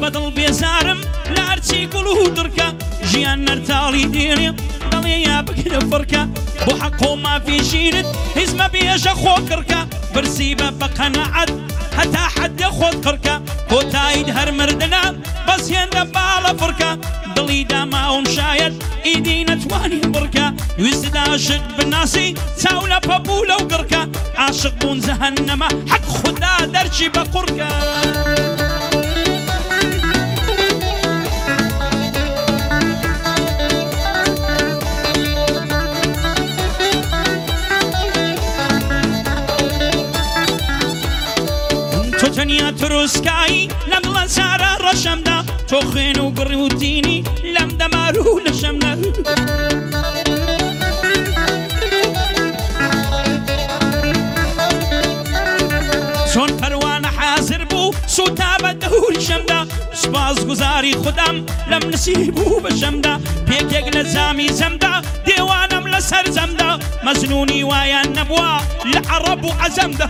بەدڵ بێزارم لە هەرچی گوڵ و درکە ژیان نەرتاڵی دێنێ دەڵێ یا بگرە فڕکە بۆ حەق و مافی ژینت هیزمە بێژە خۆ کڕکە برسی بە بەقەنەعەت هەتا حەدە خۆت قڕکە کۆتاییت هەر مردنە بەس هێندە باڵە فڕکە دڵی داماوم شاید ئیدی نەتوانی بڕکە ویستت عاشق بناسی چاو لە پەبوو لەو گڕکە عاشق بوون جەهەنەمە حەق خودا دەرچی بە قوڕکە تۆ تەنیا تروسکایی لەم لەنسارە ڕەشەمدا تۆ خوێن و گڕی و تینی لەم دەمار و لە شەمدا چۆن پەروانە حازر بوو سوتا بە دەوری شەمدا سوپاس گوزاری خودم لەم نسیب بوو بە شەمدا پێکێک لە زامی زەمدا دێوانم لەسەر زەمدا مەزنونی وایان نەبووە لە عەرەب و عەجەمدا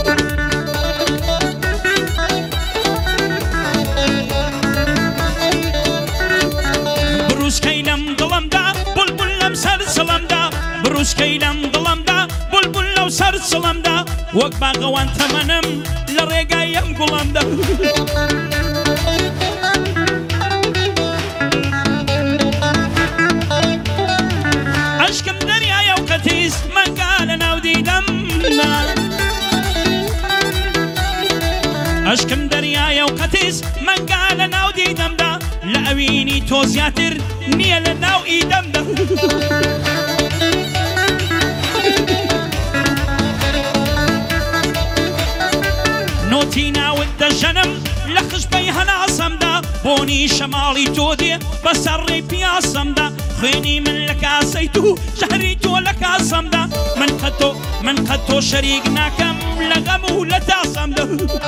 بروسکەی لەم دڵەمدا بولبول لەم سەر سڵەمدا بروسکەی لەم دڵەمدا بولبول لەو سەر سڵەمدا وەک باغەوان تەمەنم لە ڕێگای ئەم گوڵەمدا عەشقم دەریایە و قەتیس مەنگا لە ناو دیدەمدا عەشقم دەریایە و قەتیس مەنگا لە ناو دیدەمدا لە ئەوینی تۆ زیاتر نییە لە ناو ئیدەمدا نۆتی ناوت دەژەنم لە خشبەی هەناسەمدا بۆنی شەماڵی تۆ دێ بەسەر ڕێی پیاسەمدا خوێنی من لە کاسەی تو شەهری تۆ لە کاسەمدا من قەت تۆ شەریک ناکەم لە غەم و لە تاسەمدا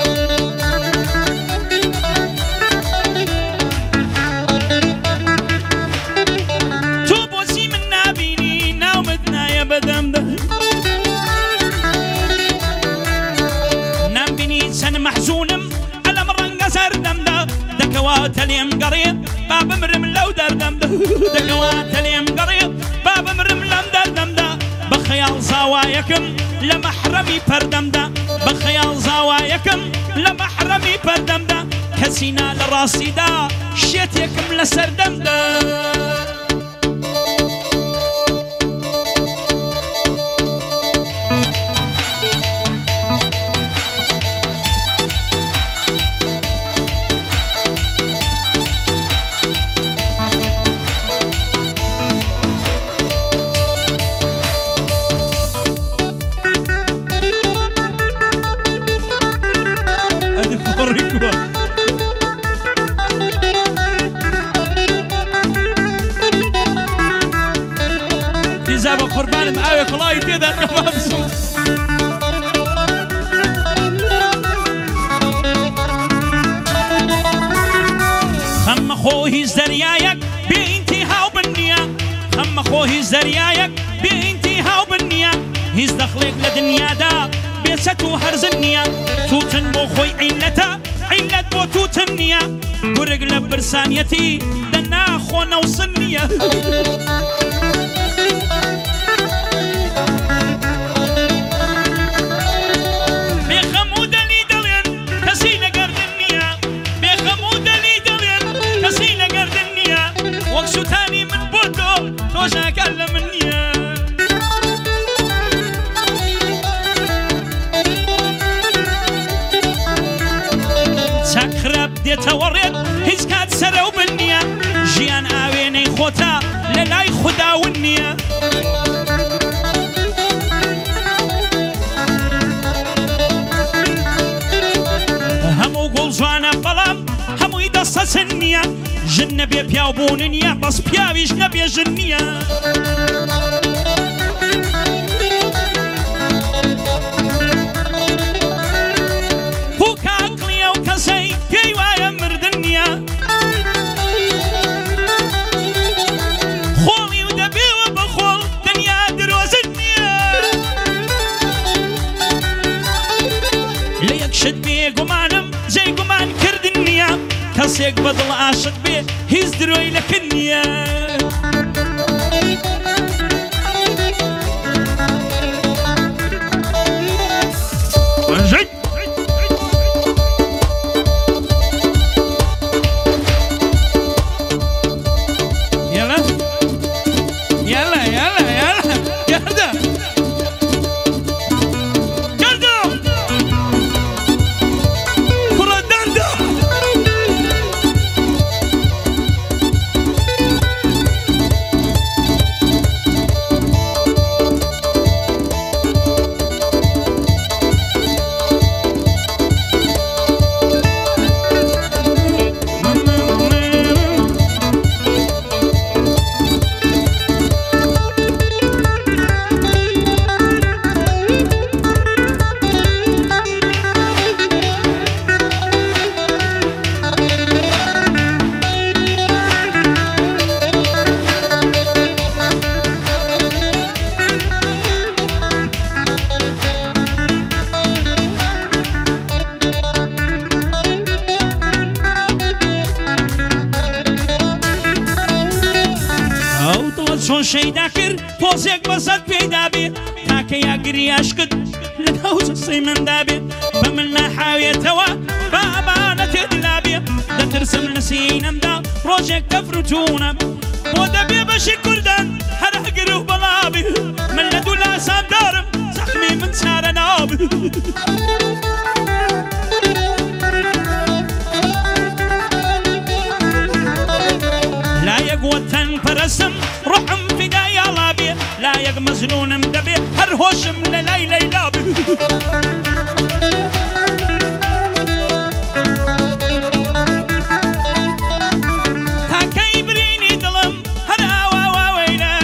تۆ بۆچی من نابینی ناومت نایە بەدەمدا نامبینی چەند مەحزونم ئەلەم ڕەنگە سەردەمدا دەکەواتە لێم گەڕێت با بمرم لەو دەردەمدا دەکەواتە لێم گەڕێت با بمرم لەم دەردەمدا بە خەیاڵ زاوایەکەم لە مەحرەمی پەردەمدا بە خەیاڵ زاوایەکەم لە مەحرەمی پەردەمدا کەسینا لە ڕاستیدا شێتێکم لە سەردەمدا زابا قربانم ئاوێ کوڵاوی پێدا قەبابسوو خەممە خۆ هیچ دەریایەک بێئینتیهاو بن نییە خەممە خۆ هیچ دەریایەک بێئینتیهاو بن نییە هیچ دەخڵێک لە دنیادا بێچەت و هەرزن نییە تووتن بۆ خۆی عیلەتە عیلەت بۆ تووتن نییە گورگ لە برسانیەتی دەناخۆ نەوسن نییە سوتانی من بۆ تۆ تۆشاکان لە من نییە چاک خراپ دێتەوە ڕێت هیچ کات سەرە و بن نییە ژیان ئاوێنەی خۆتە لە لای خوداون نییە هەموو گوڵ جوانە بەڵام هەمووی دەستە چن نییە ژن نەبێ پیاو بوون نییە بەس پیاویش نەبێ ژن نییە پووکە عەقڵیە و کەسەی پێی وایە مردن نییە خۆڵی و دەبێوە بە خۆڵ دنیا درۆزن نییە لە یەک شت بێگومانم جێی گومان کردن نییە کەسێک بەدڵ عاشق بێ هیچ درۆی لەکن نییە چۆن شەیدا کرد پۆزێک بەسەد پێیدا بێت تاکە یاگریاش کرد لە ناو جەسەی مندا بێت بە من ناحاوێتەوە بە ئەمانە تێدلا بێت دەترسم لە سینەمدا ڕۆژێک دەفروتونە بۆ دەبێ بەشی کوردان هەر ئەگر و بەڵابێ من لە دوو لاسان دارم زەخمی من چارە نابێ لا یەک وەتەن پەرەستم ڕۆحم فیدای ئاڵا بێ لا یەک مەزنونم دەبێ هەر هۆشم لە لای لەیلا بێ تاکەی برینی دڵم هەر ئاواوەیلا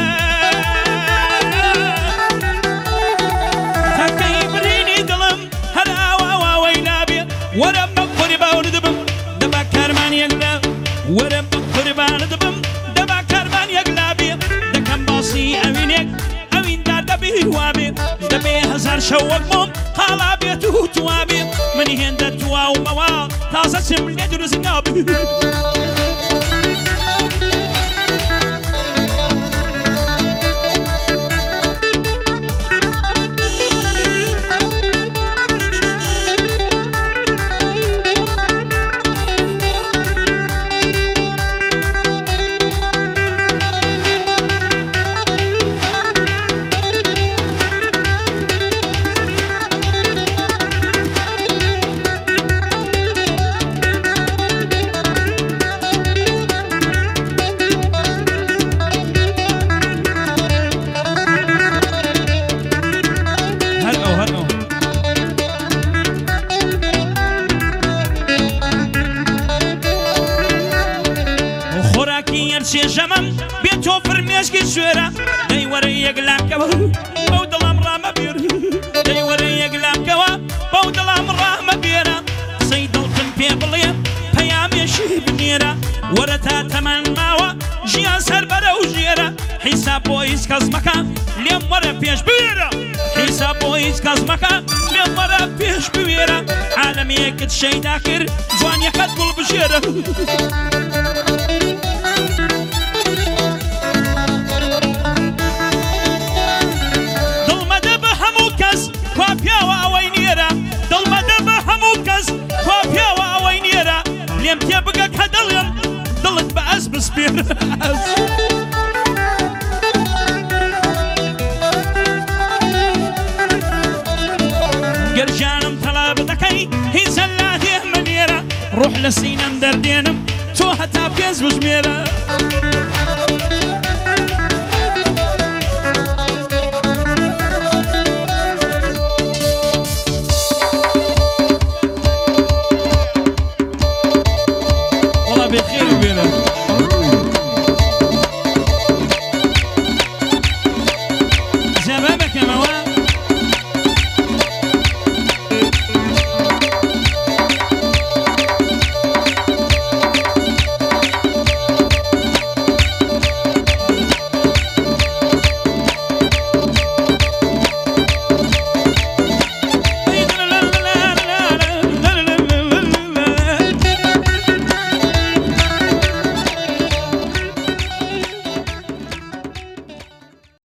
تاکەی برینی دڵم هەر ئاواوەیلا بێ وەرە بە قوربانت بم دەبا کارمان یەکلا وەرە بە قوربانت بم دەبا کارمان یەکلا بێ دەکەم باسی ئەوینێک ئەویندار دەبێ وابێ دەبێ هەزار شەوەک بۆم قاڵا بێت و توا بێ منی هێندە تواومەوە تازە چم لێ دروست نابێ چێژەمەم بێت تۆ فرمێشکی سوێرە دەی وەرە یەکلامکەوە بەو دڵام ڕامە بێر دەی وەرە یەکلامکەوە بەو دڵام ڕامە بێرە قسەی دڵتم پێ بڵێ پەیامێشی بنێرە وەرە تا تەمەن ماوە ژیان سەر بەرە و ژێرە حیساب بۆ هیچ کەس مەکە لێم وەرە پێش بوێرە حیساب بۆ هیچ کەس مەکە لێم وەرە پێش بوێرە عالەمەیەکت شەیدا کرد جوانیەکەت گوڵ بژێرە لێم تێ بگە کە دڵێم دڵت بە ئەس بسپێرە گەرجانم تەڵاب دەکەی هیچ لا دێمە نێرە ڕوح لە سینەم دەردێنم تۆ هەتا پێنج بژمێرە